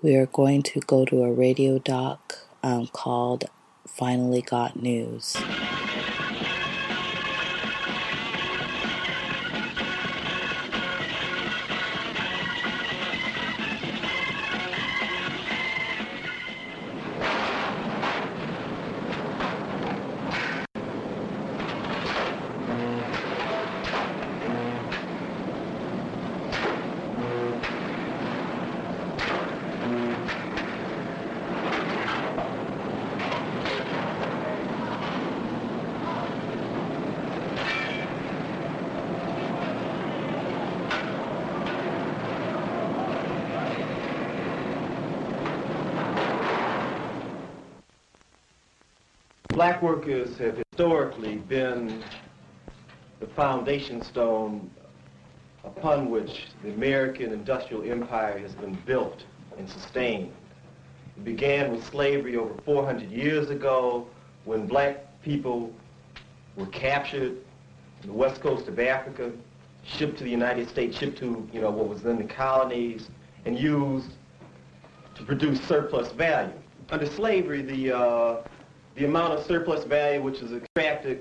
we are going to go to a radio doc called Finally Got News. Black workers have historically been the foundation stone upon which the American industrial empire has been built and sustained. It began with slavery over 400 years ago when black people were captured on the west coast of Africa, shipped to the United States, shipped to what was then the colonies, and used to produce surplus value. Under slavery, the amount of surplus value which was extracted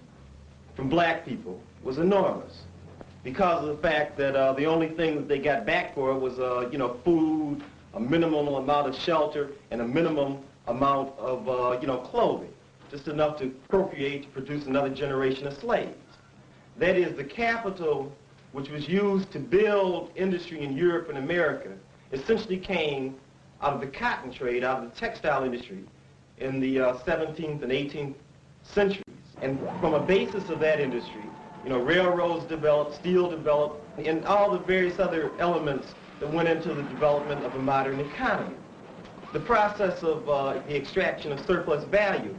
from black people was enormous because of the fact that the only thing that they got back for it was, food, a minimum amount of shelter, and a minimum amount of, clothing, just enough to procreate to produce another generation of slaves. That is, the capital which was used to build industry in Europe and America essentially came out of the cotton trade, out of the textile industry, in the 17th and 18th centuries. And from a basis of that industry, railroads developed, steel developed, and all the various other elements that went into the development of a modern economy. The process of the extraction of surplus value,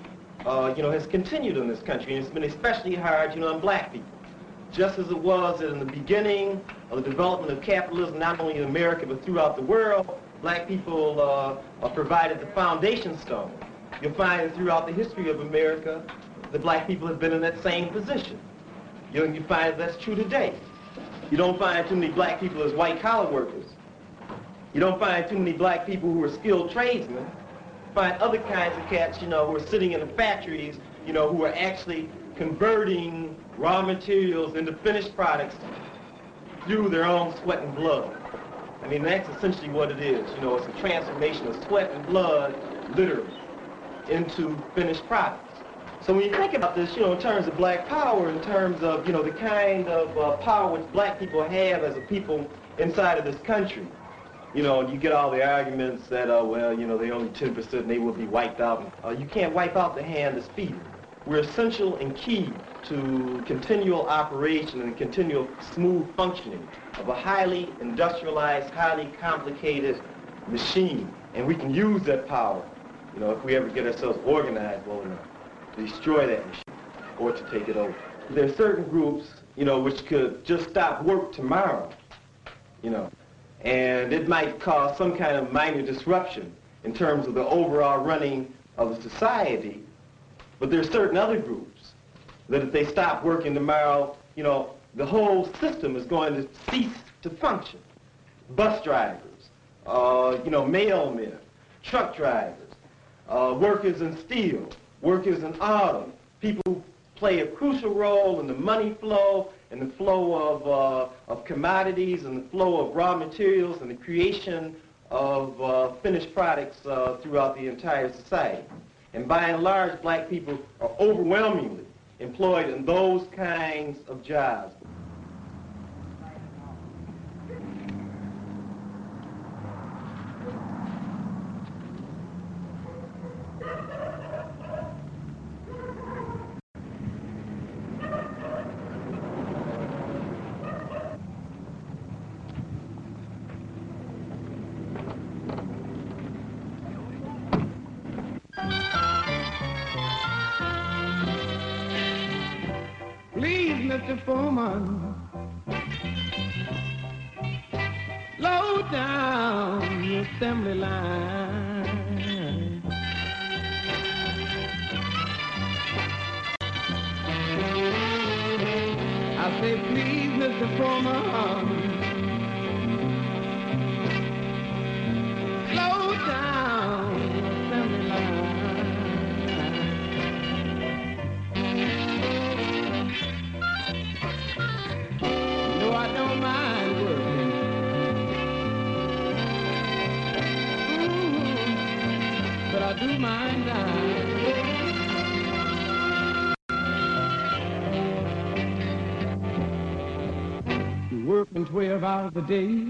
has continued in this country, and it's been especially hard, on black people. Just as it was in the beginning of the development of capitalism, not only in America, but throughout the world, black people provided the foundation stone. You'll find throughout the history of America, the black people have been in that same position. You find that's true today. You don't find too many black people as white-collar workers. You don't find too many black people who are skilled tradesmen. You find other kinds of cats, who are sitting in the factories, who are actually converting raw materials into finished products through their own sweat and blood. I mean, that's essentially what it is. It's a transformation of sweat and blood, literally, into finished products. So when you think about this, in terms of black power, in terms of, the kind of power which black people have as a people inside of this country, you get all the arguments that, they're only 10% and they will be wiped out. You can't wipe out the hand that's feeding. We're essential and key to continual operation and continual smooth functioning of a highly industrialized, highly complicated machine. And we can use that power, if we ever get ourselves organized well enough to destroy that machine or to take it over. There are certain groups, which could just stop work tomorrow, and it might cause some kind of minor disruption in terms of the overall running of the society. But there are certain other groups that if they stop working tomorrow, the whole system is going to cease to function. Bus drivers, mailmen, truck drivers, workers in steel, workers in auto, people who play a crucial role in the money flow and the flow of commodities and the flow of raw materials and the creation of finished products throughout the entire society. And by and large, black people are overwhelmingly employed in those kinds of jobs. Mr. Foreman, low down your assembly line. I say, please, Mr. Foreman, slow do mind dying. Working 12 hours a day,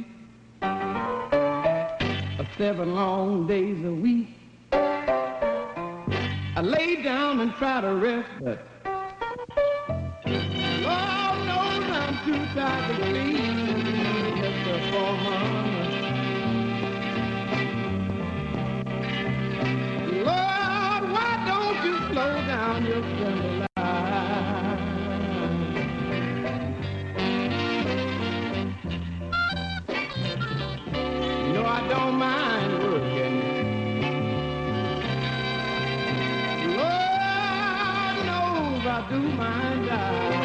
7 long days a week. I lay down and try to rest, but Lord knows I'm too tired to sleep. Mr. Foreman, Lord, why don't you slow down your assembly line? You know I don't mind working. Lord knows I do mind dying.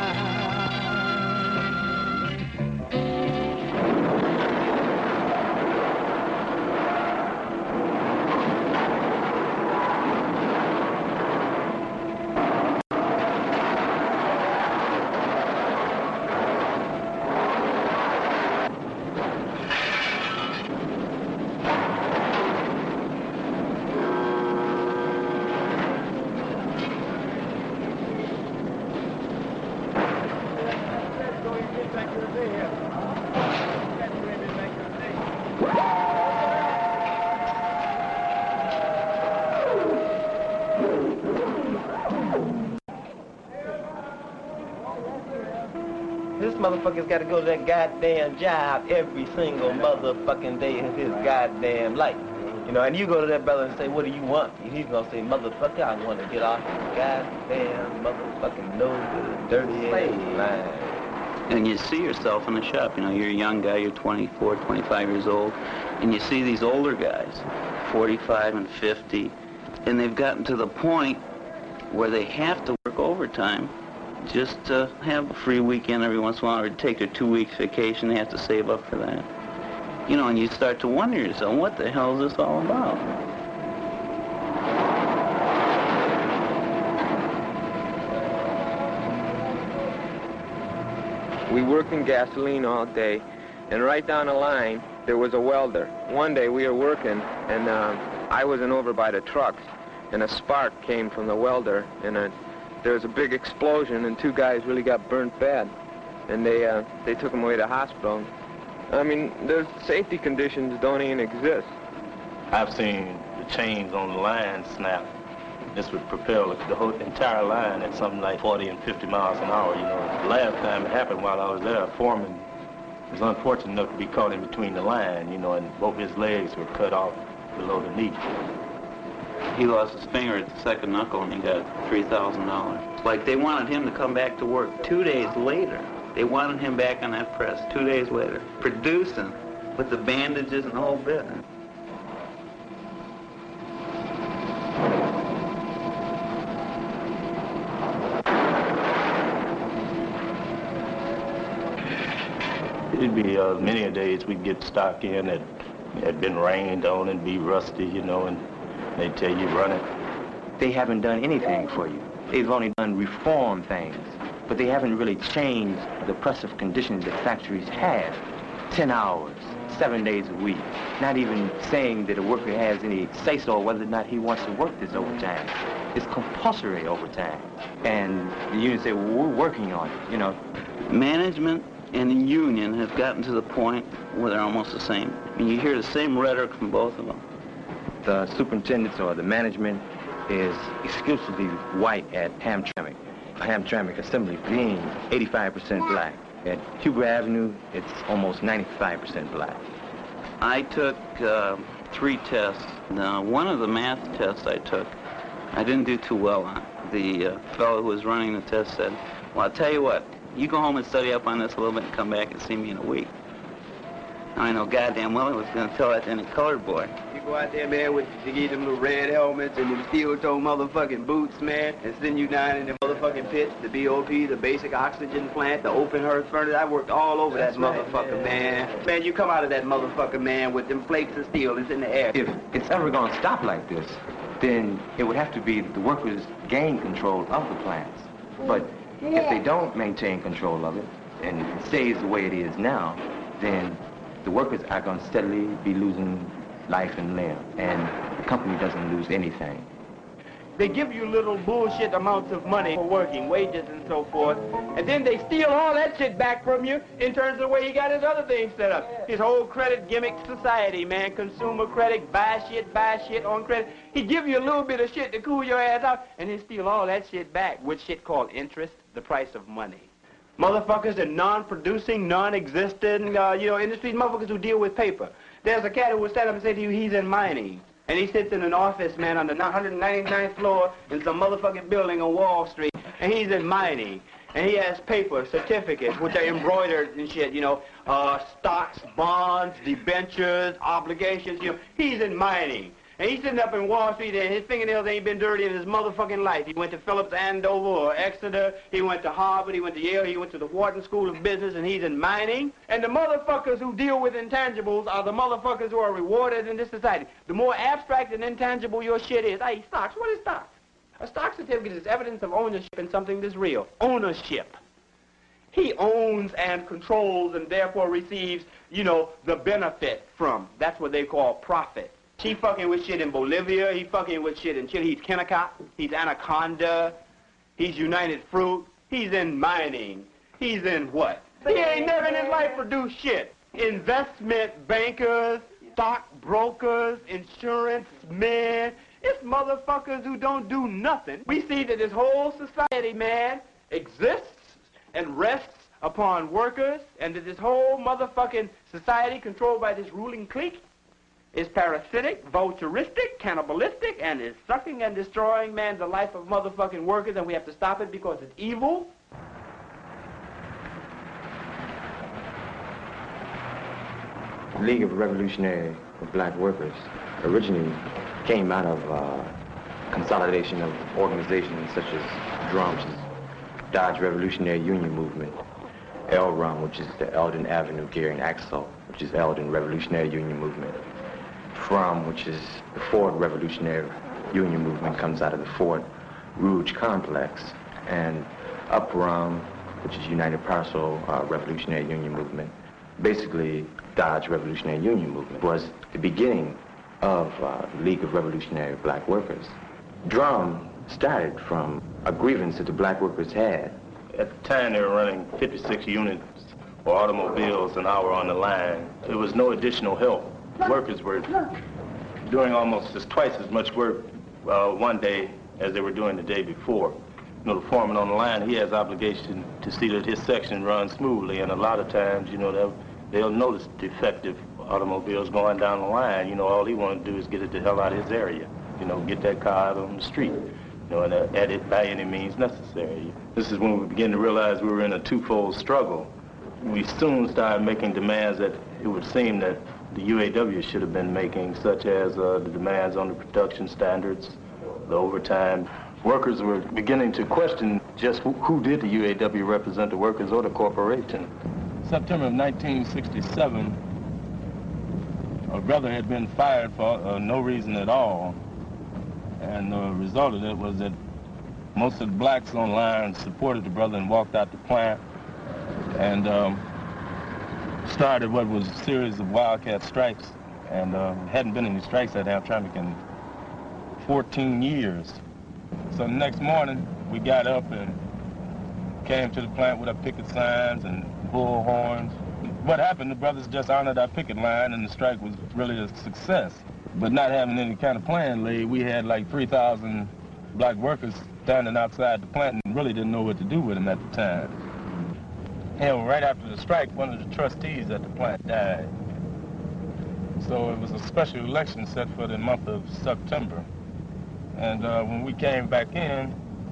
This motherfucker's got to go to that goddamn job every single motherfucking day of his goddamn life. You know, and you go to that brother and say, what do you want? And he's going to say, motherfucker, I want to get off this goddamn motherfucking no good, dirty ass line. And you see yourself in the shop, you know, you're a young guy, you're 24, 25 years old, and you see these older guys, 45 and 50, and they've gotten to the point where they have to work overtime just to have a free weekend every once in a while, or take their 2 weeks vacation. They have to save up for that. You know, and you start to wonder yourself, what the hell is this all about? We worked in gasoline all day, and right down the line, there was a welder. One day we were working, and I wasn't over by the trucks, and a spark came from the welder, and there was a big explosion, and 2 guys really got burnt bad, and they took them away to the hospital. I mean, the safety conditions don't even exist. I've seen the chains on the line snap. This would propel the whole entire line at something like 40 and 50 miles an hour. You know, the last time it happened while I was there, a foreman was unfortunate enough to be caught in between the line, you know, and both his legs were cut off below the knee. He lost his finger at the second knuckle and he got $3,000. Like, they wanted him to come back to work 2 days later. They wanted him back on that press 2 days later, producing with the bandages and the whole bit. It'd be many a days we'd get stock in that had been rained on and be rusty, you know, and they'd tell you run it. They haven't done anything for you. They've only done reform things, but they haven't really changed the oppressive conditions that factories have. 10 hours, 7 days a week. Not even saying that a worker has any say-so whether or not he wants to work this overtime. It's compulsory overtime. And the union say, well, we're working on it, you know. Management and the union have gotten to the point where they're almost the same. I mean, you hear the same rhetoric from both of them. The superintendents or the management is exclusively white at Hamtramck. Hamtramck Assembly being 85% black. At Huber Avenue, it's almost 95% black. I took 3 tests. Now, one of the math tests I took, I didn't do too well on. The fellow who was running the test said, well, I'll tell you what, you go home and study up on this a little bit and come back and see me in a week. I know goddamn well I was going to tell that to any colored boy. You go out there, man, to get them little red helmets and them steel-toe motherfucking boots, man, and send you down in the motherfucking pits, the BOP, the basic oxygen plant, the open hearth furnace. I worked all over that motherfucker, man. Man, you come out of that motherfucker, man, with them flakes of steel that's in the air. If it's ever going to stop like this, then it would have to be that the workers gain control of the plants. But if they don't maintain control of it, and it stays the way it is now, then the workers are going to steadily be losing life and limb, and the company doesn't lose anything. They give you little bullshit amounts of money for working, wages and so forth, and then they steal all that shit back from you in terms of the way he got his other things set up. His whole credit gimmick society, man, consumer credit, buy shit on credit. He give you a little bit of shit to cool your ass out, and he steal all that shit back with shit called interest, the price of money. Motherfuckers in non-producing, non-existent, industries, motherfuckers who deal with paper. There's a cat who will stand up and say to you, he's in mining. And he sits in an office, man, on the 199th floor in some motherfucking building on Wall Street, and he's in mining. And he has paper, certificates, which are embroidered and shit, stocks, bonds, debentures, obligations, He's in mining. And he's sitting up in Wall Street, and his fingernails ain't been dirty in his motherfucking life. He went to Phillips, Andover, or Exeter. He went to Harvard. He went to Yale. He went to the Wharton School of Business, and he's in mining. And the motherfuckers who deal with intangibles are the motherfuckers who are rewarded in this society. The more abstract and intangible your shit is, i.e. stocks. What is stocks? A stock certificate is evidence of ownership in something that's real. Ownership. He owns and controls and therefore receives, the benefit from. That's what they call profit. He fucking with shit in Bolivia. He fucking with shit in Chile. He's Kennecott. He's Anaconda. He's United Fruit. He's in mining. He's in what? He ain't never in his life produced shit. Investment bankers, stock brokers, insurance men. It's motherfuckers who don't do nothing. We see that this whole society, man, exists and rests upon workers, and that this whole motherfucking society controlled by this ruling clique is parasitic, vulturistic, cannibalistic, and is sucking and destroying, man, the life of motherfucking workers, and we have to stop it because it's evil. The League of Revolutionary Black Workers originally came out of consolidation of organizations such as DRUM, which is Dodge Revolutionary Union Movement, LRUM, which is the Eldon Avenue, Gary and Axel, which is Eldon Revolutionary Union Movement. FRUM, which is the Ford Revolutionary Union Movement, comes out of the Fort Rouge Complex, and UPRUM, which is United Parcel Revolutionary Union Movement. Basically, Dodge Revolutionary Union Movement was the beginning of the League of Revolutionary Black Workers. DRUM started from a grievance that the black workers had. At the time, they were running 56 units or automobiles an hour on the line. There was no additional help. Workers were doing almost twice as much work one day as they were doing the day before. The foreman on the line, he has obligation to see that his section runs smoothly, and a lot of times, they'll notice defective automobiles going down the line. All he wants to do is get it the hell out of his area. Get that car out on the street, and at it by any means necessary. This is when we begin to realize we were in a twofold struggle. We soon started making demands that it would seem that the UAW should have been making, such as the demands on the production standards, the overtime. Workers were beginning to question just who did the UAW represent, the workers or the corporation. September of 1967, a brother had been fired for no reason at all, and the result of it was that most of the blacks on line supported the brother and walked out the plant, and started what was a series of wildcat strikes, and hadn't been any strikes at Hamtramck in 14 years. So the next morning, we got up and came to the plant with our picket signs and bullhorns. What happened, the brothers just honored our picket line, and the strike was really a success. But not having any kind of plan laid, we had like 3,000 black workers standing outside the plant and really didn't know what to do with them at the time. Hell, right after the strike, one of the trustees at the plant died. So it was a special election set for the month of September. And when we came back in,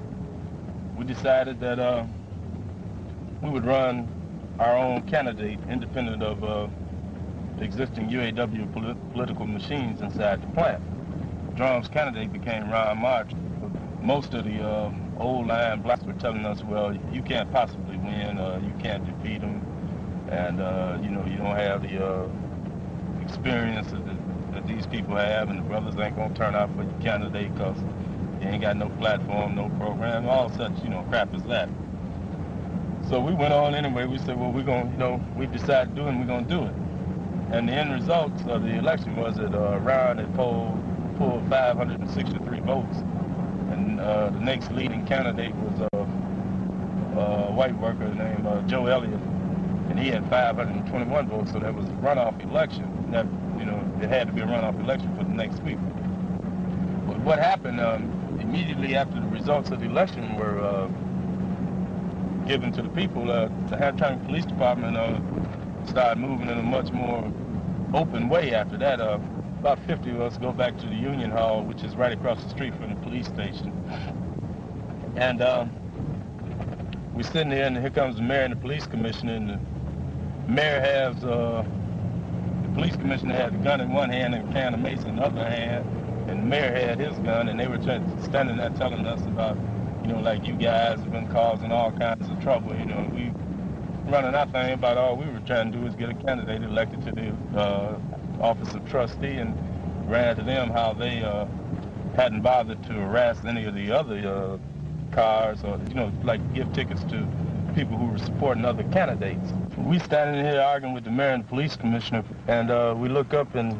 we decided that we would run our own candidate, independent of the existing UAW political machines inside the plant. DRUM's candidate became Ron March. Most of the old line blacks were telling us, well, you can't possibly win, you can't defeat them, and you don't have the experience that these people have, and the brothers ain't gonna turn out for your candidate because you ain't got no platform, no program, all such, crap as that. So we went on anyway. We said, well, we're gonna, we decided to do it, and we're gonna do it. And the end result of the election was that Ron had pulled 563 votes. And the next leading candidate was a white worker named Joe Elliott, and he had 521 votes, so that was a runoff election. That, you know, it had to be a runoff election for the next week. But what happened immediately after the results of the election were given to the people, the Hamtramck Police Department started moving in a much more open way after that. About 50 of us go back to the Union Hall, which is right across the street from the police station. And we're sitting there, and here comes the mayor and the police commissioner, and the mayor has, the police commissioner had the gun in one hand and a can of mace in the other hand, and the mayor had his gun, and they were standing there telling us about, you know, like, you guys have been causing all kinds of trouble, you know. We running our thing about all we were trying to do is get a candidate elected to the office of trustee, and ran to them how they hadn't bothered to harass any of the other cars, or, you know, like give tickets to people who were supporting other candidates. We standing here arguing with the mayor and the police commissioner, and we look up, and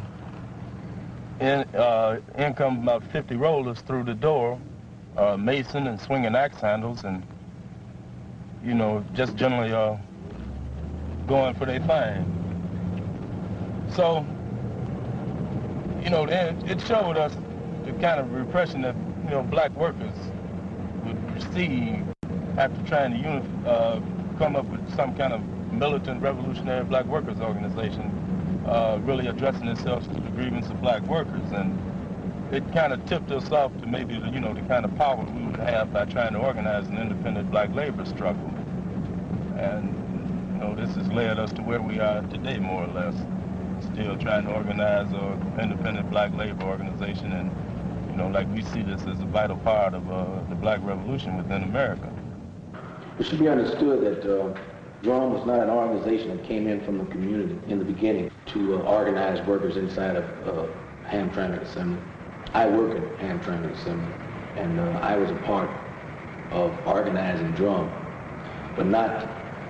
in come about 50 rollers through the door, Mason and swinging axe handles, and, you know, just generally going for their fine. So, you know, it showed us the kind of repression that, you know, black workers would receive after trying to come up with some kind of militant revolutionary black workers organization, really addressing itself to the grievance of black workers. And it kind of tipped us off to maybe, you know, the kind of power we would have by trying to organize an independent black labor struggle. And, you know, this has led us to where we are today, more or less. Still trying to organize an independent black labor organization, and, you know, like, we see this as a vital part of the black revolution within America. It should be understood that DRUM was not an organization that came in from the community in the beginning to organize workers inside of Hamtramck Assembly. I work at Hamtramck Assembly, and I was a part of organizing DRUM, but not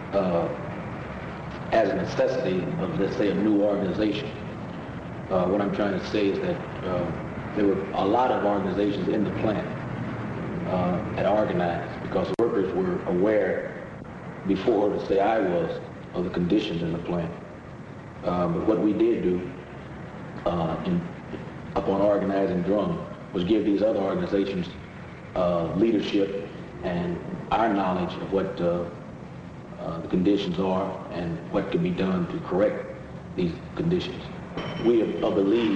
as a necessity of, let's say, a new organization. What I'm trying to say is that there were a lot of organizations in the plant that organized, because the workers were aware before, let's say, I was, of the conditions in the plant. But what we did do upon organizing DRUM was give these other organizations leadership and our knowledge of what the conditions are and what can be done to correct these conditions. We, I believe,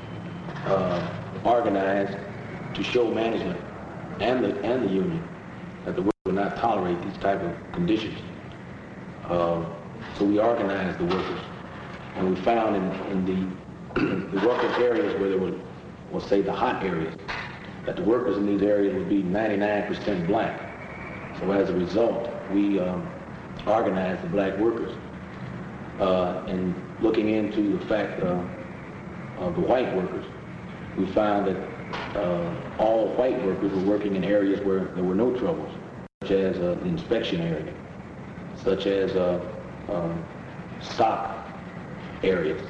organized to show management and the union that the workers would not tolerate these type of conditions. So we organized the workers, and we found in the working areas where there were, we'll say, the hot areas, that the workers in these areas would be 99% black. So as a result, we organized the black workers. And looking into the fact of the white workers, we found that all white workers were working in areas where there were no troubles, such as the inspection area, such as stock areas.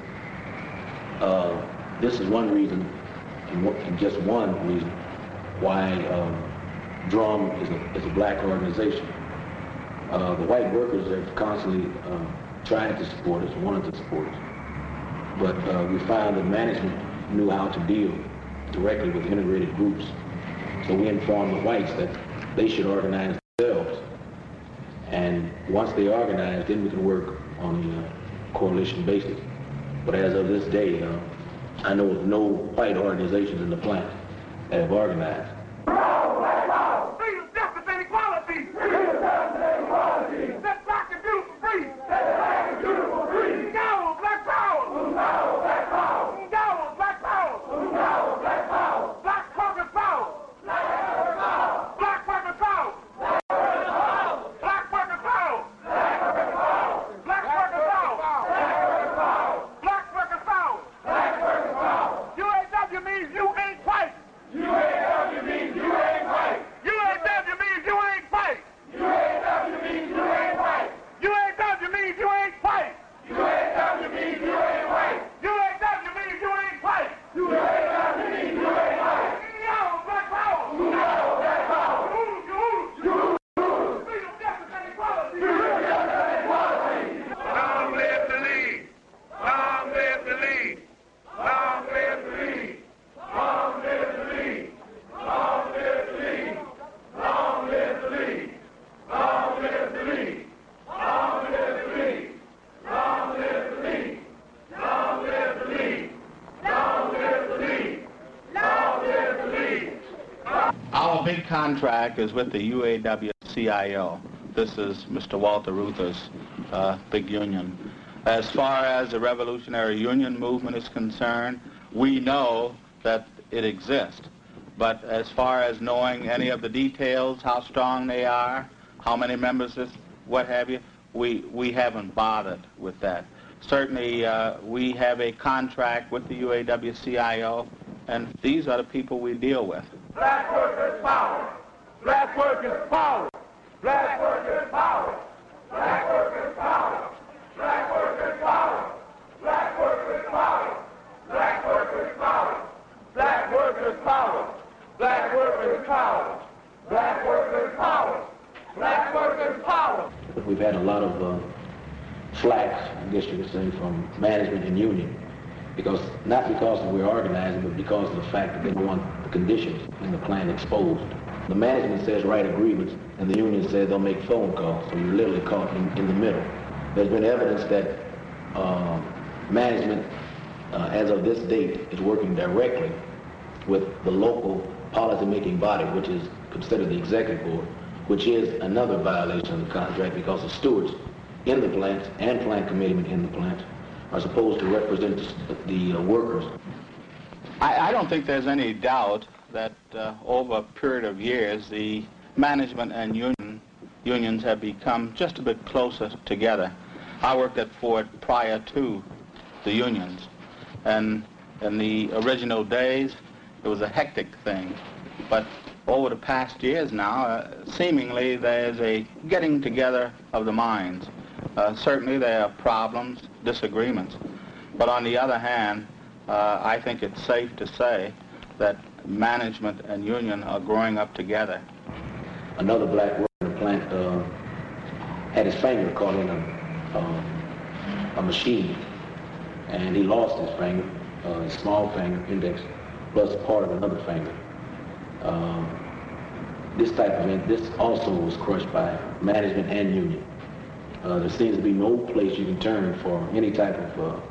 This is one reason, and just one reason, why DRUM is a black organization. The white workers have constantly tried to support us, wanted to support us, but we found that management knew how to deal directly with integrated groups. So we informed the whites that they should organize themselves, and once they organize, then we can work on a coalition basis. But as of this day, I know of no white organizations in the plant that have organized. Freedom, justice, and equality! Freedom, justice, and equality! Let black and beautiful free! Let black and beautiful free! Go, black power! Go, black power! Go, black power! Go, black power! Black workers power! Black workers power! Black workers power! Black workers power! Black workers power! Black workers power! Black workers power! Black workers power! UAW means you ain't white! UAW means Our big contract is with the UAW-CIO. This is Mr. Walter Reuther's big union. As far as the revolutionary union movement is concerned, we know that it exists. But as far as knowing any of the details, how strong they are, how many members, what have you, we haven't bothered with that. Certainly, we have a contract with the UAW-CIO, and these are the people we deal with. Black workers power! Black workers power! Black workers power! Black workers power! Black workers power! Black workers power! Black workers power! Black workers power! Black workers power! Black workers power! Black workers power! We've had a lot of flack, I guess you could say, from management and union, not because we're organizing, but because of the fact that they don't want the conditions in the plant exposed. The management says write agreements, and the union says they'll make phone calls, so you're literally caught in the middle. There's been evidence that management, as of this date, is working directly with the local policy-making body, which is considered the executive board, which is another violation of the contract because the stewards in the plants and plant committeemen in the plant are supposed to represent the workers. I don't think there's any doubt that over a period of years, the management and unions have become just a bit closer together. I worked at Ford prior to the unions, and in the original days, it was a hectic thing. But over the past years now, seemingly there's a getting together of the minds. Certainly there are problems, disagreements, but on the other hand, I think it's safe to say that management and union are growing up together. Another black worker in the plant had his finger caught in a machine, and he lost his finger, his small finger, index, plus part of another finger. This type of event, this also was crushed by management and union. There seems to be no place you can turn for any type of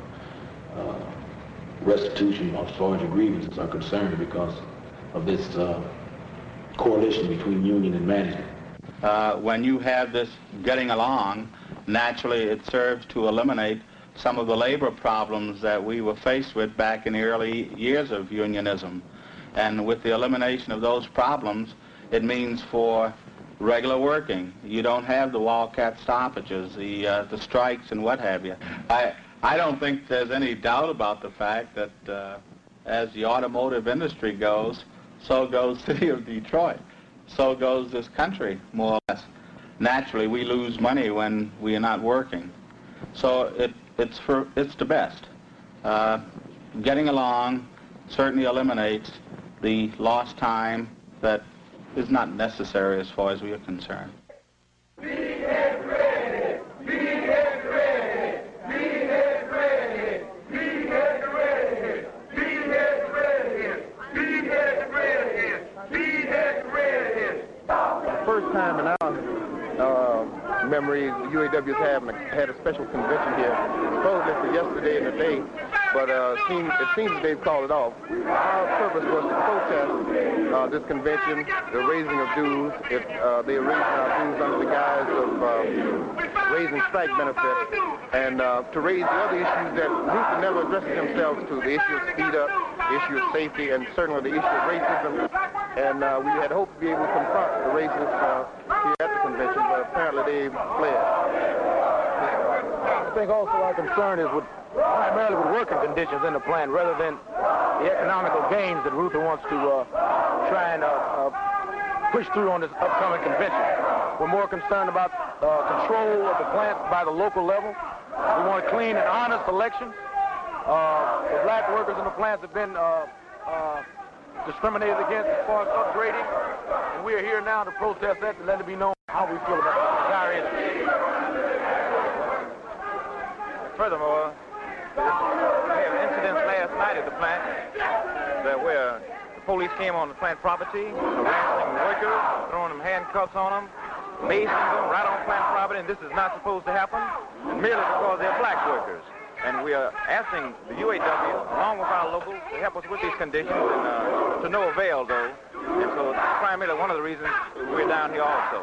restitution as far as your grievances are concerned because of this coalition between union and management. When you have this getting along, naturally it serves to eliminate some of the labor problems that we were faced with back in the early years of unionism. And with the elimination of those problems, it means for regular working. You don't have the wildcat stoppages, the strikes and what have you. I don't think there's any doubt about the fact that as the automotive industry goes, so goes the city of Detroit. So goes this country, more or less. Naturally, we lose money when we are not working. So it's the best. Getting along certainly eliminates the lost time that is not necessary as far as we are concerned. Be head ready! Be head ready! Be head ready! Be head ready! Be head ready! Be head ready! Be head ready! The first time in our memory, the UAW had a special convention here, supposedly for yesterday and today, but it seems that they've called it off. Our purpose was to protest this convention, the raising of dues. If they are raising our dues under the guise of raising strike benefits, and to raise the other issues that Luther never addresses themselves to, the issue of speed up, the issue of safety, and certainly the issue of racism. And we had hoped to be able to confront the racists here at the convention, but apparently they've fled. I think also our concern is primarily with working conditions in the plant rather than the economical gains that Reuther wants to try and push through on this upcoming convention. We're more concerned about control of the plant by the local level. We want a clean and honest election. The black workers in the plants have been discriminated against as far as upgrading, and we are here now to protest that, to let it be known how we feel about our issue. Furthermore, we had incidents last night at the plant where the police came on the plant property, harassing workers, throwing them handcuffs on them, macing them right on plant property, and this is not supposed to happen, merely because they're black workers. And we are asking the UAW, along with our locals, to help us with these conditions, and to no avail, though. And so that's primarily one of the reasons we're down here also.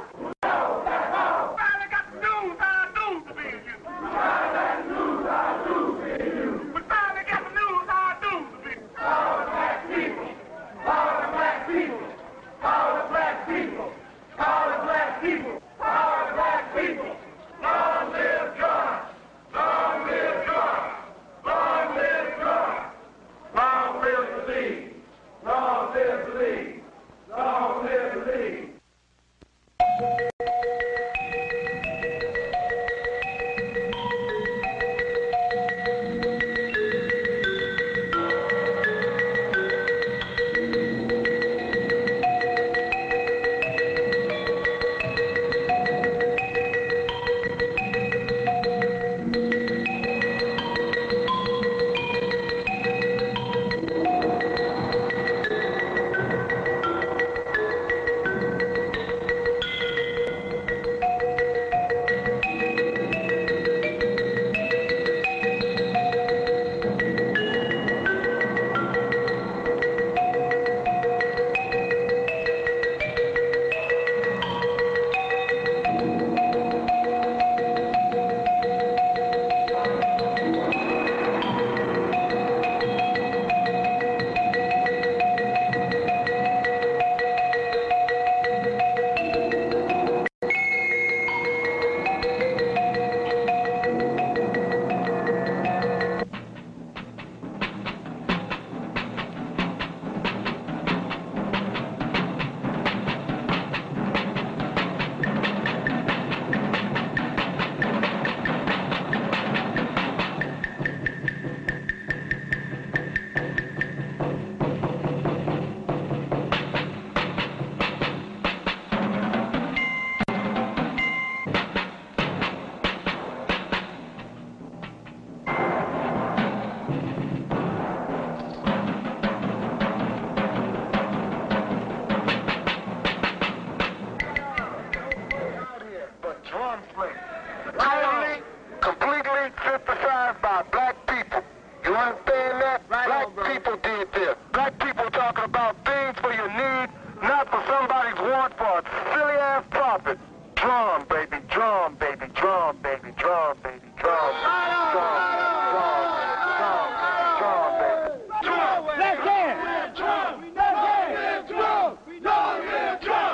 Completely synthesized by black people. You understand that? Black people did this. Black people talking about things for your need, not for somebody's want for a silly ass profit. Drum, baby, drum, baby, drum, baby, drum, baby, drum, drum, drum, drum, drum, baby. Drum, let's dance. Drum, let's dance. Drum, drum, drum,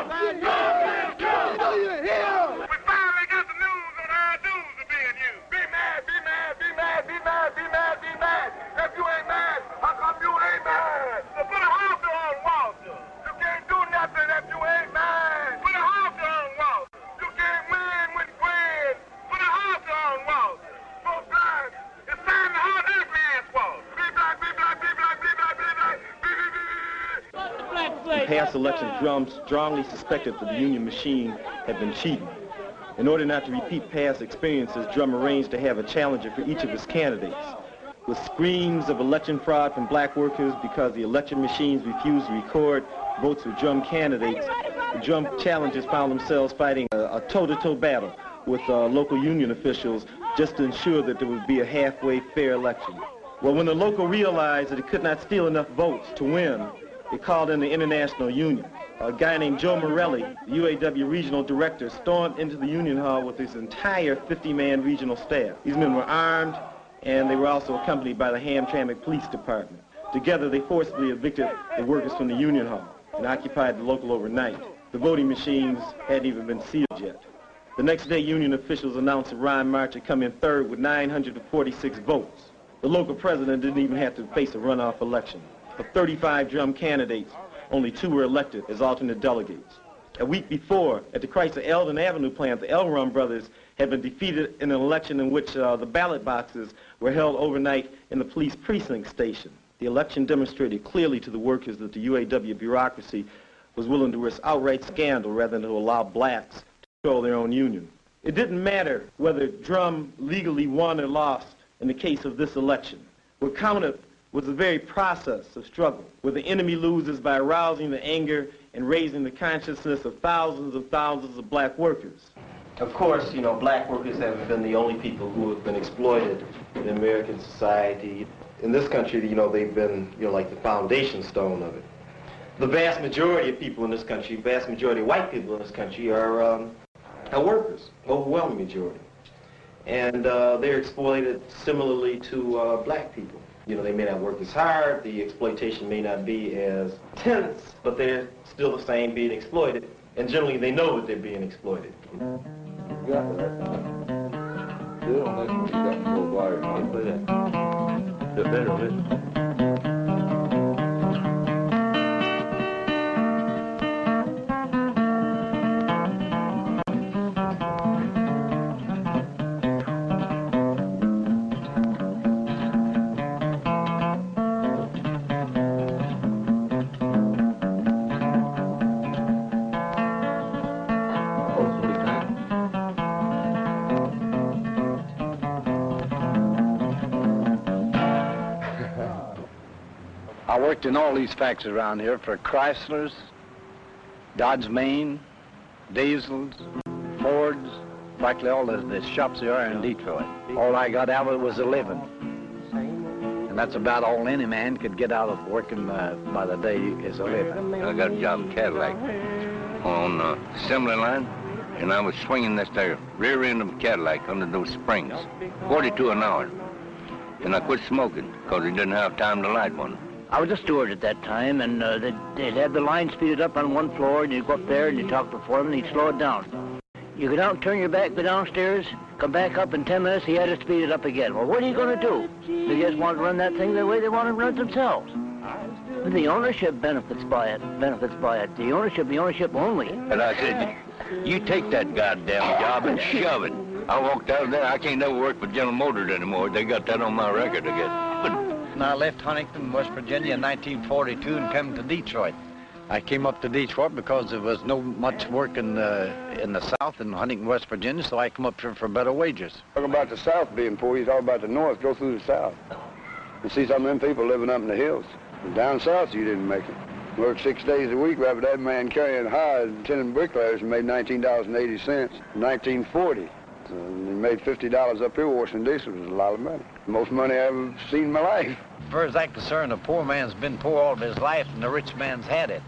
drum, drum. We finally got the news on our dues are being used. Be mad, be mad, be mad, be mad, be mad, be mad. If you ain't mad, how come you ain't mad? So put a halter on Walter. You can't do nothing if you ain't mad. Put a halter on Walter. You can't win with Gwen. Put a halter on Walter. Both sides. It's time to halt every ass Walter. Be black, be black, be black, be black, be black, be, be, be, be. In past elections, Drum strongly suspected that the Union machine had been cheating. In order not to repeat past experiences, Drum arranged to have a challenger for each of his candidates. With screams of election fraud from black workers because the election machines refused to record votes for Drum candidates, the Drum challengers found themselves fighting a toe-to-toe battle with local union officials just to ensure that there would be a halfway fair election. Well, when the local realized that it could not steal enough votes to win, it called in the International Union. A guy named Joe Morelli, the UAW regional director, stormed into the Union Hall with his entire 50-man regional staff. These men were armed, and they were also accompanied by the Hamtramck Police Department. Together, they forcibly evicted the workers from the Union Hall and occupied the local overnight. The voting machines hadn't even been sealed yet. The next day, union officials announced that Ron March had come in third with 946 votes. The local president didn't even have to face a runoff election. Of 35 Drum candidates, only 2 were elected as alternate delegates. A week before, at the Chrysler Eldon Avenue plant, the Elrond brothers had been defeated in an election in which the ballot boxes were held overnight in the police precinct station. The election demonstrated clearly to the workers that the UAW bureaucracy was willing to risk outright scandal rather than to allow blacks to control their own union. It didn't matter whether Drum legally won or lost in the case of this election. What counted was the very process of struggle, where the enemy loses by arousing the anger and raising the consciousness of thousands of black workers. Of course, you know, black workers haven't been the only people who have been exploited in American society. In this country, you know, they've been, you know, like the foundation stone of it. The vast majority of people in this country, vast majority of white people in this country are workers, overwhelming majority. And they're exploited similarly to black people. You know, they may not work as hard, the exploitation may not be as intense, but they're still the same being exploited. And generally they know that they're being exploited. I worked in all these factories around here for Chryslers, Dodge Main, Diesels, Fords, practically all the shops there are in Detroit. All I got out of it was a living. And that's about all any man could get out of working by the day is a living. I got a job in Cadillac on the assembly line, and I was swinging this there rear end of a Cadillac under those springs, 42 an hour. And I quit smoking because I didn't have time to light one. I was a steward at that time, and they'd have the line speeded up on one floor, and you'd go up there and you'd talk to the foreman, and he'd slow it down. You go down, turn your back, go downstairs, come back up in 10 minutes, he had to speed it up again. Well, what are you going to do? They just want to run that thing the way they want to run it themselves. But the ownership benefits by it. The ownership only. And I said, you take that goddamn job and shove it. I walked out of there, I can't never work for General Motors anymore. They got that on my record again. And I left Huntington, West Virginia in 1942 and came to Detroit. I came up to Detroit because there was no much work in the South in Huntington, West Virginia, so I come up here for better wages. Talking about the South being poor, you talk about the North, go through the South. You see some of them people living up in the hills. And down South, you didn't make it. Worked 6 days a week, right, but that man carrying high, attending bricklayers, and made $19.80 in 1940. And he made $50 up here washing dishes. Was a lot of money. The most money I ever seen in my life. As far as I'm concerned, the poor man's been poor all of his life, and the rich man's had it.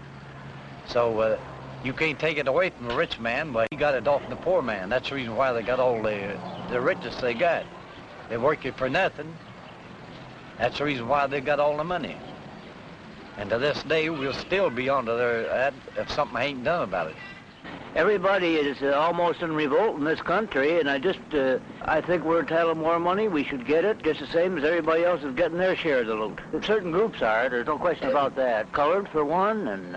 So you can't take it away from the rich man, but he got it off the poor man. That's the reason why they got all the richest they got. They work it for nothing. That's the reason why they got all the money. And to this day, we'll still be under there if something ain't done about it. Everybody is almost in revolt in this country, and I think we're entitled to more money. We should get it just the same as everybody else is getting their share of the loot. Certain groups are, there's no question about that. Colored, for one, and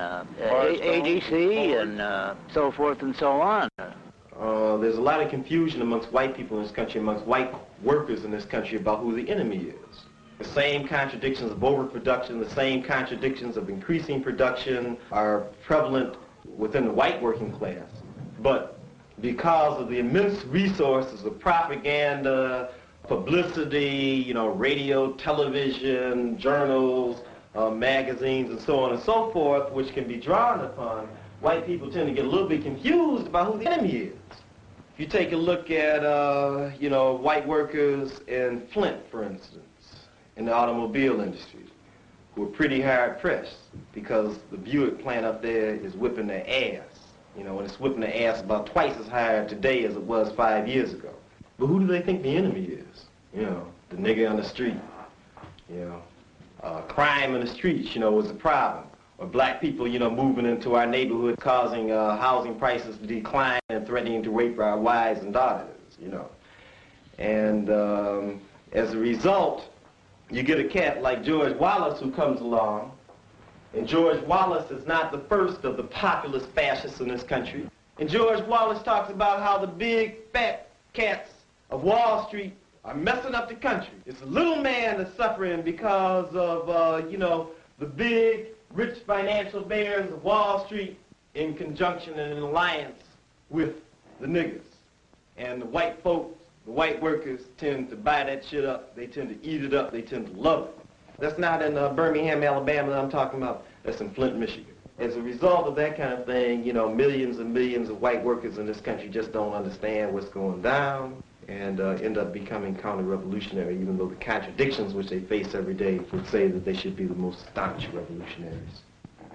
ADC, and so forth and so on. There's a lot of confusion amongst white people in this country, amongst white workers in this country about who the enemy is. The same contradictions of overproduction, the same contradictions of increasing production are prevalent within the white working class. But because of the immense resources of propaganda, publicity, you know, radio, television, journals, magazines, and so on and so forth, which can be drawn upon, white people tend to get a little bit confused about who the enemy is. If you take a look at, you know, white workers in Flint, for instance, in the automobile industry, who are pretty hard pressed because the Buick plant up there is whipping their ass. You know, and it's whipping their ass about twice as hard today as it was 5 years ago. But who do they think the enemy is? You know, the nigger on the street. You know, crime in the streets, you know, was a problem. Or black people, you know, moving into our neighborhood, causing housing prices to decline and threatening to rape our wives and daughters, you know. And as a result, you get a cat like George Wallace who comes along, and George Wallace is not the first of the populist fascists in this country. And George Wallace talks about how the big, fat cats of Wall Street are messing up the country. It's the little man that's suffering because of, you know, the big, rich financial bears of Wall Street in conjunction and in alliance with the niggers. And the white folks, the white workers tend to buy that shit up. They tend to eat it up. They tend to love it. That's not in Birmingham, Alabama that I'm talking about. That's in Flint, Michigan. as a result of that kind of thing, you know, millions and millions of white workers in this country just don't understand what's going down and end up becoming counter-revolutionary, even though the contradictions which they face every day would say that they should be the most staunch revolutionaries.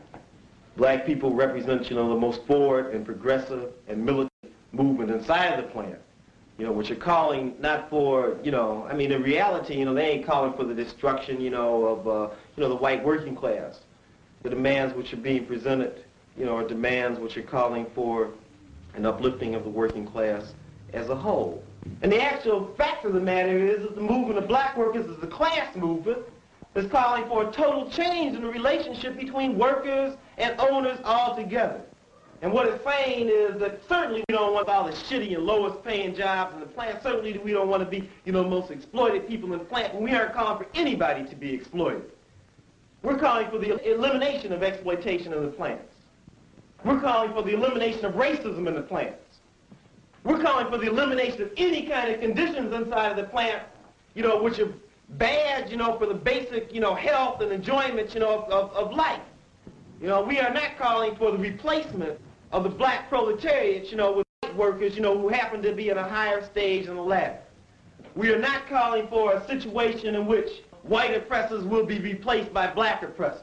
Black people represent, you know, the most forward and progressive and militant movement inside the plant, you know, which are calling not for, you know, I mean, in reality, you know, they ain't calling for the destruction, you know, of, you know, the white working class. The demands which are being presented, you know, are demands which are calling for an uplifting of the working class as a whole. And the actual fact of the matter is that the movement of black workers is a class movement that's calling for a total change in the relationship between workers and owners altogether. And what it's saying is that certainly we don't want all the shitty and lowest paying jobs in the plant. Certainly we don't want to be, you know, the most exploited people in the plant. And we aren't calling for anybody to be exploited. We're calling for the elimination of exploitation in the plants. We're calling for the elimination of racism in the plants. We're calling for the elimination of any kind of conditions inside of the plant, you know, which are bad, you know, for the basic, you know, health and enjoyment, you know, of life. You know, we are not calling for the replacement of the black proletariat, you know, with white workers, you know, who happen to be in a higher stage in the ladder. We are not calling for a situation in which white oppressors will be replaced by black oppressors.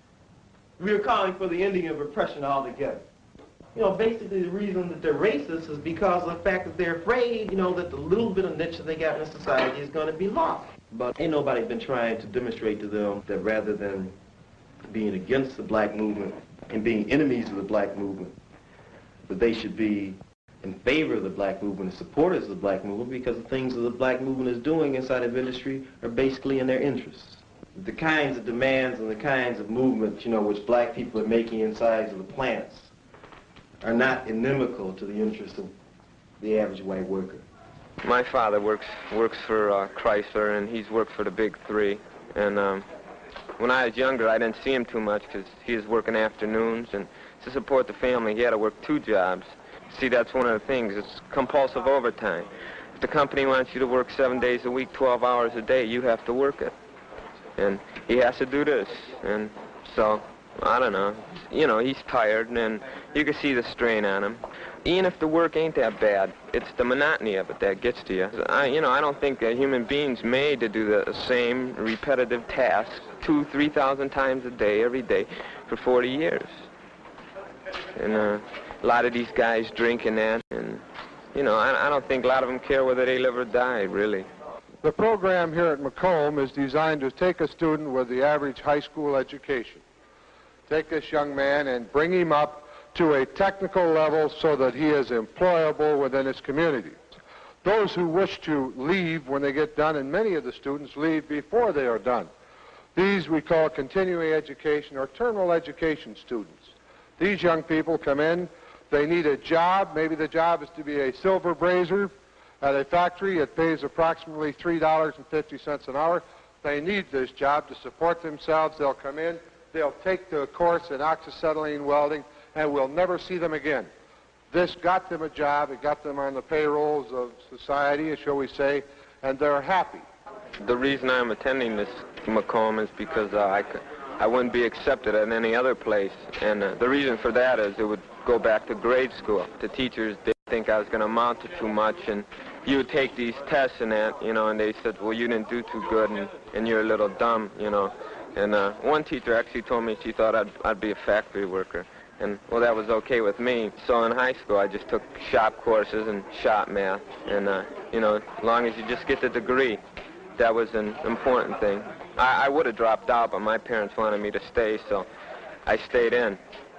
We are calling for the ending of oppression altogether. You know, basically the reason that they're racist is because of the fact that they're afraid, you know, that the little bit of niche that they got in society is going to be lost. But ain't nobody been trying to demonstrate to them that rather than being against the black movement and being enemies of the black movement, that they should be in favor of the black movement and supporters of the black movement, because the things that the black movement is doing inside of industry are basically in their interests. The kinds of demands and the kinds of movements, you know, which black people are making inside of the plants are not inimical to the interests of the average white worker. My father works for Chrysler, and he's worked for the Big Three. And when I was younger, I didn't see him too much because he was working afternoons, and to support the family, he had to work 2 jobs. See, that's one of the things. It's compulsive overtime. If the company wants you to work 7 days a week, 12 hours a day, you have to work it. And he has to do this. And so, I don't know. You know, he's tired, and you can see the strain on him. Even if the work ain't that bad, it's the monotony of it that gets to you. You know, I don't think a human being's made to do the same repetitive tasks 2,000 to 3,000 times a day, every day, for 40 years. And a lot of these guys drinking that, and, you know, I don't think a lot of them care whether they live or die, really. The program here at Macomb is designed to take a student with the average high school education, take this young man and bring him up to a technical level so that he is employable within his community. Those who wish to leave when they get done, and many of the students leave before they are done, these we call continuing education or terminal education students. These young people come in, they need a job. Maybe the job is to be a silver brazier at a factory. It pays approximately $3.50 an hour. They need this job to support themselves. They'll come in, they'll take the course in oxyacetylene welding, and we'll never see them again. This got them a job. It got them on the payrolls of society, shall we say, and they're happy. The reason I'm attending this Macomb is because I wouldn't be accepted at any other place. And the reason for that is it would go back to grade school. The teachers didn't think I was going to amount to too much, and you would take these tests and that, you know, and they said, well, you didn't do too good, and you're a little dumb, you know. And one teacher actually told me she thought I'd be a factory worker. And, well, that was okay with me. So in high school, I just took shop courses and shop math. And, you know, as long as you just get the degree, that was an important thing. I would have dropped out, but my parents wanted me to stay, so I stayed in.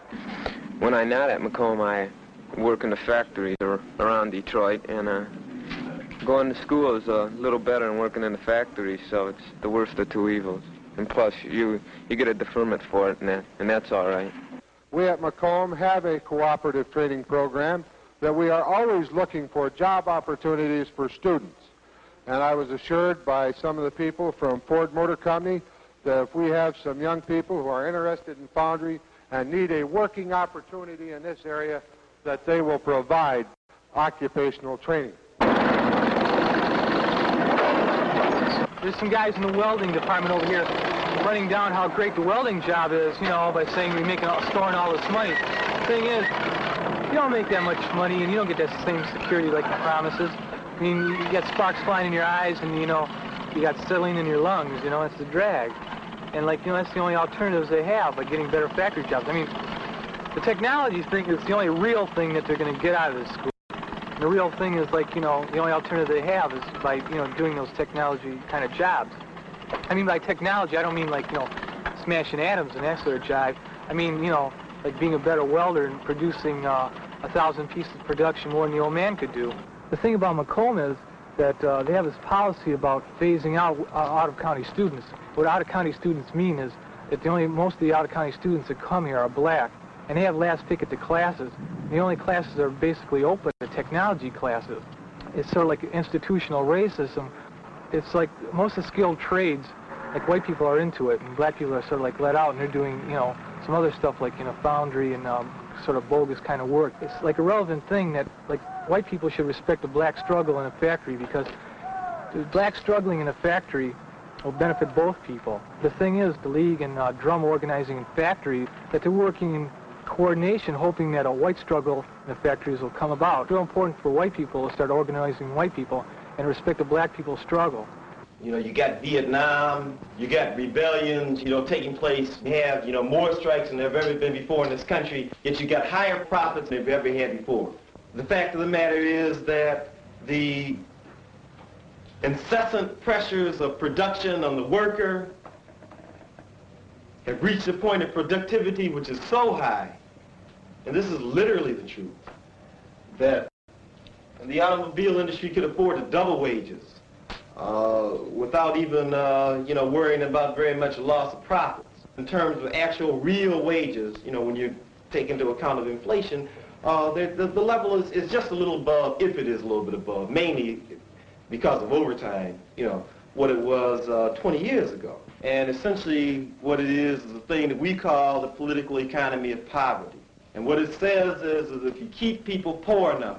When I'm not at Macomb, I work in the factories around Detroit, and going to school is a little better than working in the factory, so it's the worst of 2 evils. And plus, you get a deferment for it, and that's all right. We at Macomb have a cooperative training program that we are always looking for job opportunities for students. And I was assured by some of the people from Ford Motor Company that if we have some young people who are interested in foundry and need a working opportunity in this area, that they will provide occupational training. There's some guys in the welding department over here. running down how great the welding job is, you know, by saying we're storing all this money. The thing is, you don't make that much money and you don't get that same security like the promises. I mean, you get sparks flying in your eyes and, you know, you got acetylene in your lungs, you know, it's the drag. And, like, you know, that's the only alternatives they have, like getting better factory jobs. I mean, the technology thing is the only real thing that they're going to get out of this school. And the real thing is, like, you know, the only alternative they have is by, you know, doing those technology kind of jobs. I mean, by technology, I don't mean, like, you know, smashing atoms and that sort of jive. I mean, you know, like being a better welder and producing 1,000 pieces of production more than the old man could do. The thing about Macomb is that they have this policy about phasing out out-of-county students. What out-of-county students mean is that most of the out-of-county students that come here are black, and they have last pick at the classes. The only classes that are basically open are technology classes. It's sort of like institutional racism. It's like most of the skilled trades, like white people are into it, and black people are sort of like let out, and they're doing, you know, some other stuff like, you know, foundry and sort of bogus kind of work. It's like a relevant thing that, like, white people should respect the black struggle in a factory, because the black struggling in a factory will benefit both people. The thing is, the League and drum organizing in factories, that they're working in coordination, hoping that a white struggle in the factories will come about. It's real important for white people to start organizing white people and respect the black people's struggle. You know, you got Vietnam, you got rebellions, you know, taking place. You have, you know, more strikes than there have ever been before in this country, yet you got higher profits than they've ever had before. The fact of the matter is that the incessant pressures of production on the worker have reached a point of productivity which is so high, and this is literally the truth, that the automobile industry could afford to double wages without even, you know, worrying about very much loss of profits. In terms of actual real wages, you know, when you take into account of inflation, the level is just a little above, if it is a little bit above, mainly because of overtime, you know, what it was 20 years ago. And essentially what it is a thing that we call the political economy of poverty. And what it says is if you keep people poor enough,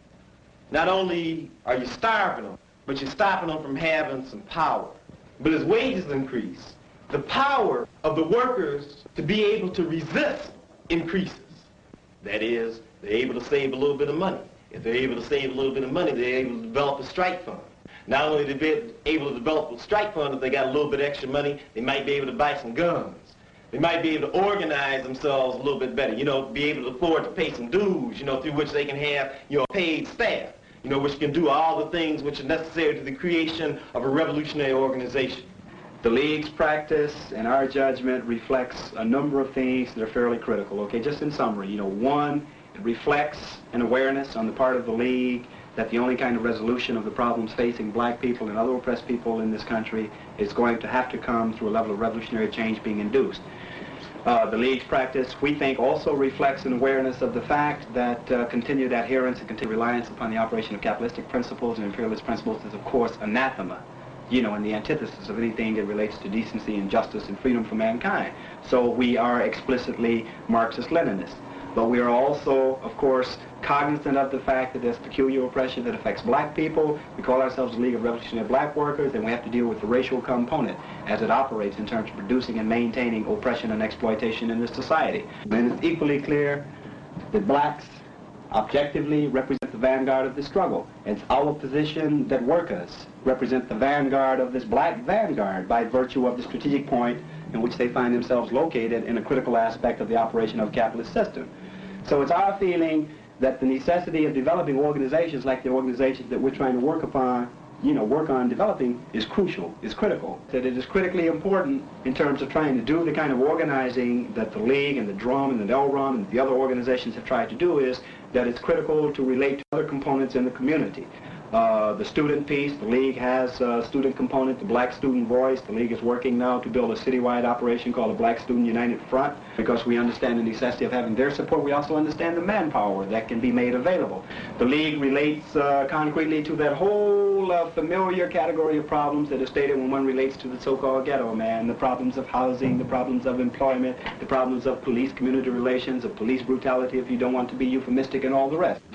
not only are you starving them, but you're stopping them from having some power. But as wages increase, the power of the workers to be able to resist increases. That is, they're able to save a little bit of money. If they're able to save a little bit of money, they're able to develop a strike fund. Not only are they able to develop a strike fund, if they got a little bit extra money, they might be able to buy some guns. They might be able to organize themselves a little bit better, you know, be able to afford to pay some dues, you know, through which they can have, you know, paid staff, you know, which can do all the things which are necessary to the creation of a revolutionary organization. The League's practice and our judgment reflects a number of things that are fairly critical. Okay, just in summary, you know, one, it reflects an awareness on the part of the League that the only kind of resolution of the problems facing black people and other oppressed people in this country is going to have to come through a level of revolutionary change being induced. The League's practice, we think, also reflects an awareness of the fact that continued adherence and continued reliance upon the operation of capitalistic principles and imperialist principles is, of course, anathema, you know, and the antithesis of anything that relates to decency and justice and freedom for mankind. So we are explicitly Marxist-Leninists. But we are also, of course, cognizant of the fact that there's peculiar oppression that affects black people. We call ourselves the League of Revolutionary Black Workers, and we have to deal with the racial component as it operates in terms of producing and maintaining oppression and exploitation in this society. And it's equally clear that blacks objectively represent the vanguard of this struggle. It's our position that workers represent the vanguard of this black vanguard by virtue of the strategic point in which they find themselves located in a critical aspect of the operation of the capitalist system. So it's our feeling that the necessity of developing organizations like the organizations that we're trying to work upon, you know, work on developing is crucial, is critical. That it is critically important in terms of trying to do the kind of organizing that the League and the Drum and the LRUM and the other organizations have tried to do, is that it's critical to relate to other components in the community. The student piece, the League has a student component, the Black Student Voice. The League is working now to build a citywide operation called the Black Student United Front, because we understand the necessity of having their support. We also understand the manpower that can be made available. The League relates concretely to that whole familiar category of problems that are stated when one relates to the so-called ghetto man, the problems of housing, the problems of employment, the problems of police-community relations, of police brutality, if you don't want to be euphemistic, and all the rest.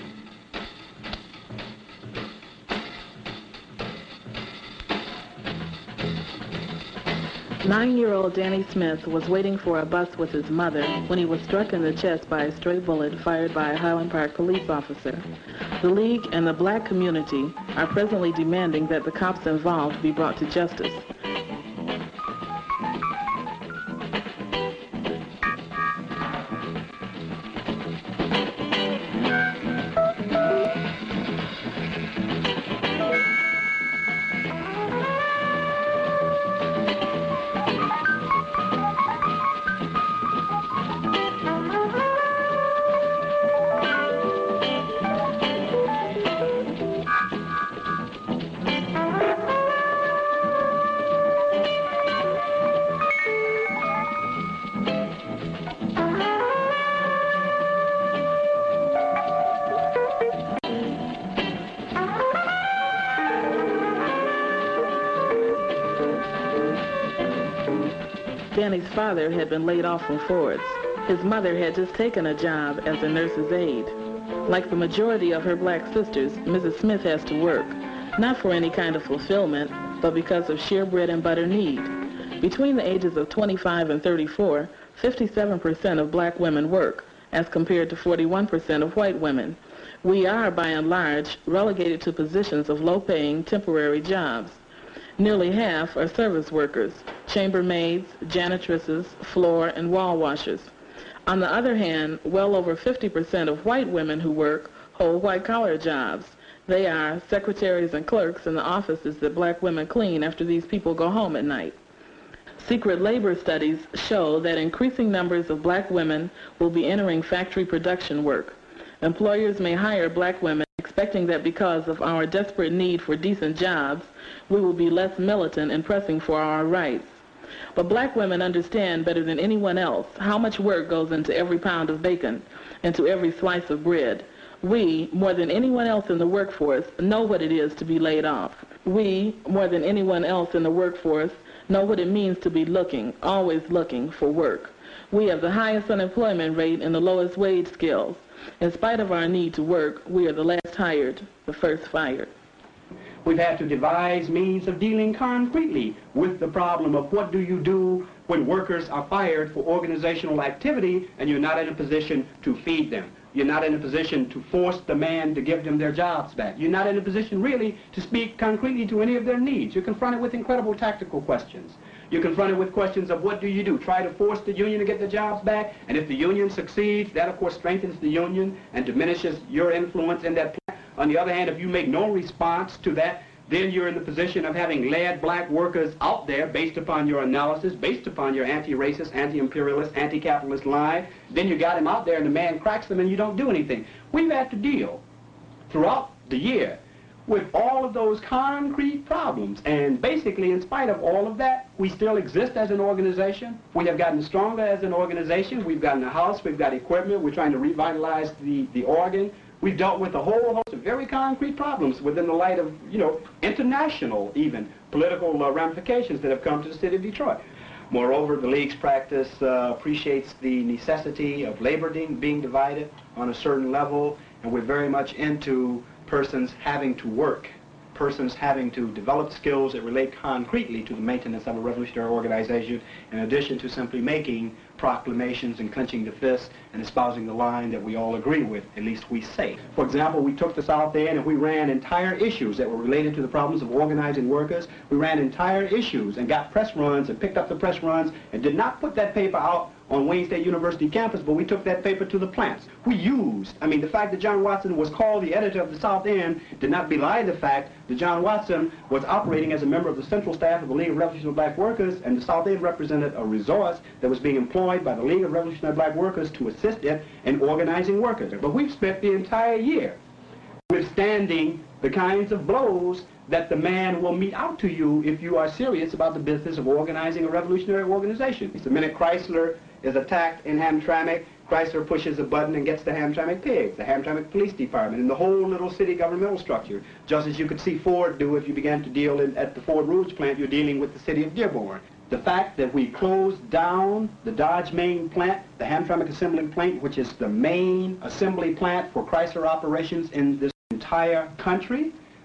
9-year-old Danny Smith was waiting for a bus with his mother when he was struck in the chest by a stray bullet fired by a Highland Park police officer. The League and the black community are presently demanding that the cops involved be brought to justice. Danny's father had been laid off from Ford's. His mother had just taken a job as a nurse's aide. Like the majority of her black sisters, Mrs. Smith has to work, not for any kind of fulfillment, but because of sheer bread and butter need. Between the ages of 25 and 34, 57% of black women work, as compared to 41% of white women. We are, by and large, relegated to positions of low-paying, temporary jobs. Nearly half are service workers, chambermaids, janitresses, floor and wall washers. On the other hand, well over 50% of white women who work hold white-collar jobs. They are secretaries and clerks in the offices that black women clean after these people go home at night. Secret labor studies show that increasing numbers of black women will be entering factory production work. Employers may hire black women expecting that because of our desperate need for decent jobs, we will be less militant in pressing for our rights. But black women understand better than anyone else how much work goes into every pound of bacon, into every slice of bread. We, more than anyone else in the workforce, know what it is to be laid off. We, more than anyone else in the workforce, know what it means to be looking, always looking for work. We have the highest unemployment rate and the lowest wage scales. In spite of our need to work, we are the last hired, the first fired. We've had to devise means of dealing concretely with the problem of what do you do when workers are fired for organizational activity and you're not in a position to feed them. You're not in a position to force the man to give them their jobs back. You're not in a position really to speak concretely to any of their needs. You're confronted with incredible tactical questions. You're confronted with questions of what do you do? Try to force the union to get the jobs back, and if the union succeeds, that of course strengthens the union and diminishes your influence in that plant. On the other hand, if you make no response to that, then you're in the position of having led black workers out there based upon your analysis, based upon your anti-racist, anti-imperialist, anti-capitalist line. Then you got him out there and the man cracks them and you don't do anything. We've had to deal throughout the year with all of those concrete problems. And basically, in spite of all of that, we still exist as an organization. We have gotten stronger as an organization. We've gotten a house, we've got equipment, we're trying to revitalize the organ. We've dealt with a whole host of very concrete problems within the light of, international even political ramifications that have come to the city of Detroit. Moreover, the League's practice appreciates the necessity of labor being divided on a certain level, and we're very much into persons having to work, persons having to develop skills that relate concretely to the maintenance of a revolutionary organization, in addition to simply making proclamations and clenching the fist and espousing the line that we all agree with, at least we say. For example, we took the South End and we ran entire issues that were related to the problems of organizing workers. We ran entire issues and got press runs and picked up the press runs and did not put that paper out on Wayne State University campus, but we took that paper to the plants. We used, the fact that John Watson was called the editor of the South End did not belie the fact that John Watson was operating as a member of the central staff of the League of Revolutionary Black Workers, and the South End represented a resource that was being employed by the League of Revolutionary Black Workers to assist it in organizing workers. But we've spent the entire year withstanding the kinds of blows that the man will mete out to you if you are serious about the business of organizing a revolutionary organization. The minute Chrysler is attacked in Hamtramck, Chrysler pushes a button and gets the Hamtramck pigs, the Hamtramck Police Department, and the whole little city governmental structure, just as you could see Ford do if you began to deal at the Ford Rouge plant. You're dealing with the city of Dearborn. The fact that we closed down the Dodge main plant, the Hamtramck assembling plant, which is the main assembly plant for Chrysler operations in this entire country,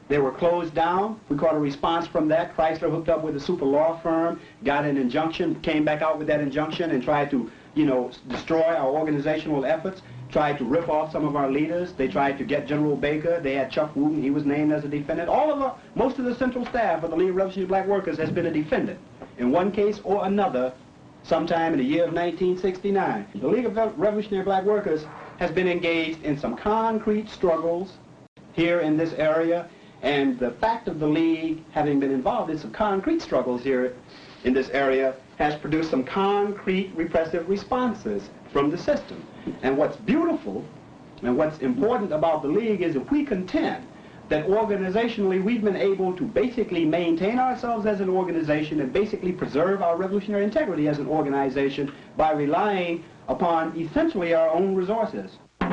They were closed down. We caught a response from that. Chrysler hooked up with a super law firm, got an injunction, came back out with that injunction and tried to, destroy our organizational efforts, tried to rip off some of our leaders. They tried to get General Baker. They had Chuck Wooten. He was named as a defendant. Most of the central staff of the League of Revolutionary Black Workers has been a defendant in one case or another sometime in the year of 1969. The League of Revolutionary Black Workers has been engaged in some concrete struggles here in this area, and the fact of the League having been involved in some concrete struggles here in this area has produced some concrete repressive responses from the system. And what's beautiful and what's important about the League is if we contend that organizationally we've been able to basically maintain ourselves as an organization and basically preserve our revolutionary integrity as an organization by relying upon essentially our own resources.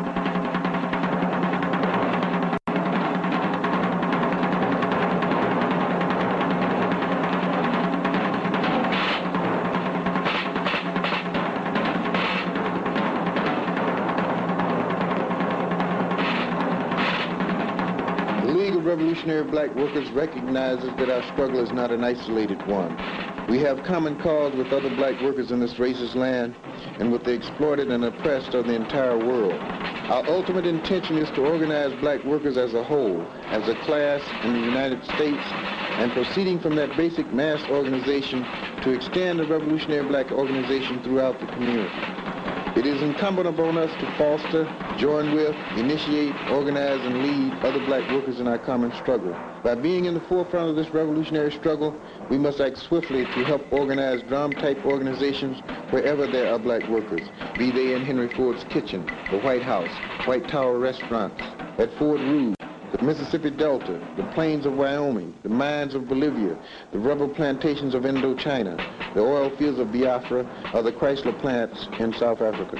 Revolutionary Black Workers recognizes that our struggle is not an isolated one. We have common cause with other black workers in this racist land and with the exploited and oppressed of the entire world. Our ultimate intention is to organize black workers as a whole, as a class in the United States, and proceeding from that basic mass organization to extend the Revolutionary Black Organization throughout the community. It is incumbent upon us to foster, join with, initiate, organize, and lead other black workers in our common struggle. By being in the forefront of this revolutionary struggle, we must act swiftly to help organize drum-type organizations wherever there are black workers, be they in Henry Ford's kitchen, the White House, White Tower restaurants, at Fort Rouge, the Mississippi Delta, the plains of Wyoming, the mines of Bolivia, the rubber plantations of Indochina, the oil fields of Biafra, or the Chrysler plants in South Africa.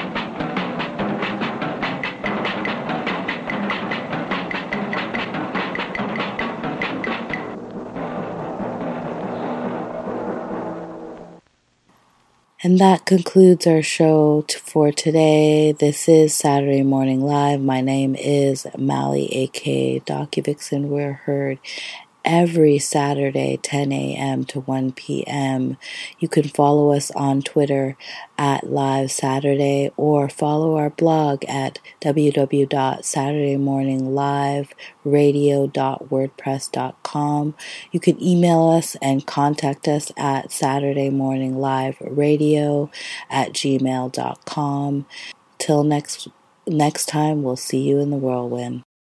And that concludes our show for today. This is Saturday Morning Live. My name is Mally, aka DocuVixen. We're heard every Saturday, 10 a.m. to 1 p.m. You can follow us on Twitter at Live Saturday or follow our blog at www.saturdaymorningliveradio.wordpress.com. You can email us and contact us at saturdaymorningliveradio@gmail.com. Till next time, we'll see you in the whirlwind.